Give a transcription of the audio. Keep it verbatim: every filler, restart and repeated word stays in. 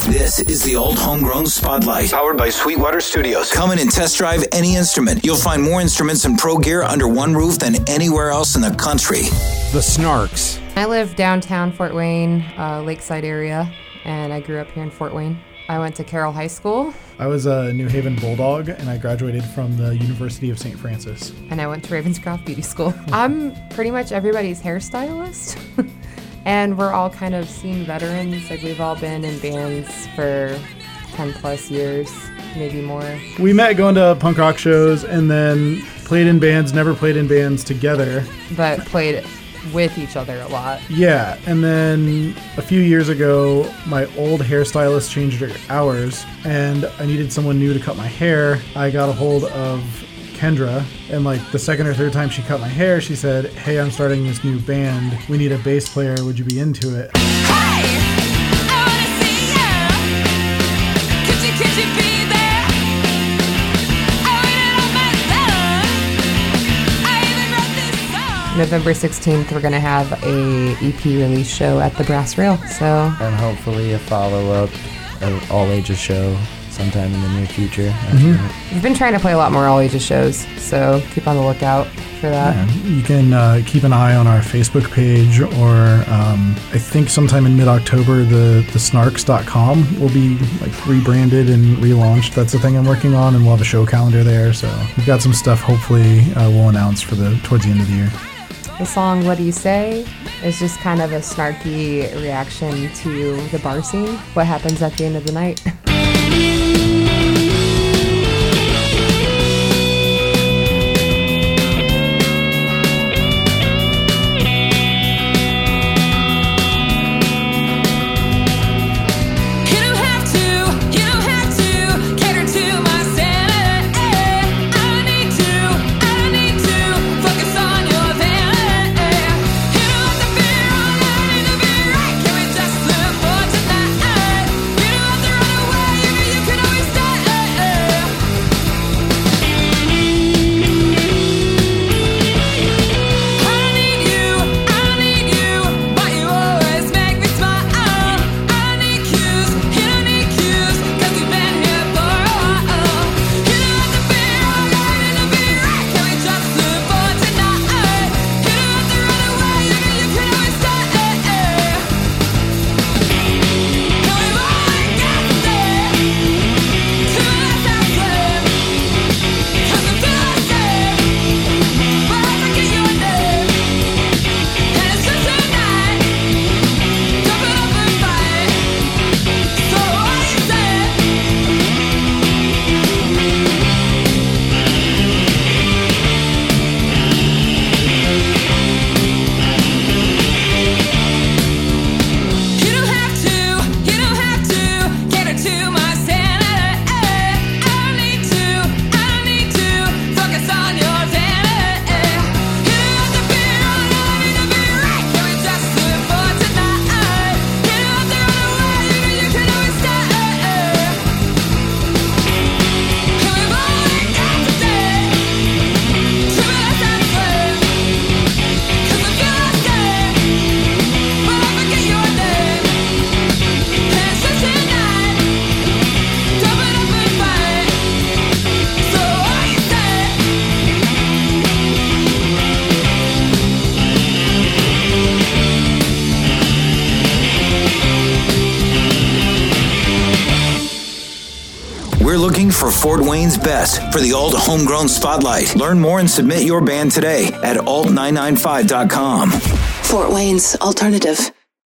This is the Alt Homegrown Spotlight, powered by Sweetwater Studios. Come in and test drive any instrument. You'll find more instruments and pro gear under one roof than anywhere else in the country. The Snarks. I live downtown Fort Wayne, uh, Lakeside area, and I grew up here in Fort Wayne. I went to Carroll High School. I was a New Haven Bulldog, and I graduated from the University of Saint Francis. And I went to Ravenscroft Beauty School. I'm pretty much everybody's hairstylist. And we're all kind of scene veterans. Like, we've all been in bands for ten plus years, maybe more. We met going to punk rock shows and then played in bands, never played in bands together. But played with each other a lot. Yeah, and then a few years ago, my old hairstylist changed her hours, and I needed someone new to cut my hair. I got a hold of Kendra, and like the second or third time she cut my hair, she said, "Hey, I'm starting this new band. We need a bass player. Would you be into it?" Hey, I wanna see you. Could you, could you be there? I waited on my love. I even wrote this song. November sixteenth, we're going to have a E P release show at the Brass Rail. So, and hopefully a follow-up, an all-ages show sometime in the near future. Mm-hmm. We've been trying to play a lot more all ages shows, so keep on the lookout for that. Yeah, you can uh, keep an eye on our Facebook page, or um, I think sometime in mid-October, the, the snarks dot com will be like rebranded and relaunched. That's the thing I'm working on, and we'll have a show calendar there. So we've got some stuff hopefully uh, we'll announce for the towards the end of the year. The song What Do You Say is just kind of a snarky reaction to the bar scene, what happens at the end of the night. We're looking for Fort Wayne's best for the Alt Homegrown Spotlight. Learn more and submit your band today at alt nine nine five dot com. Fort Wayne's alternative.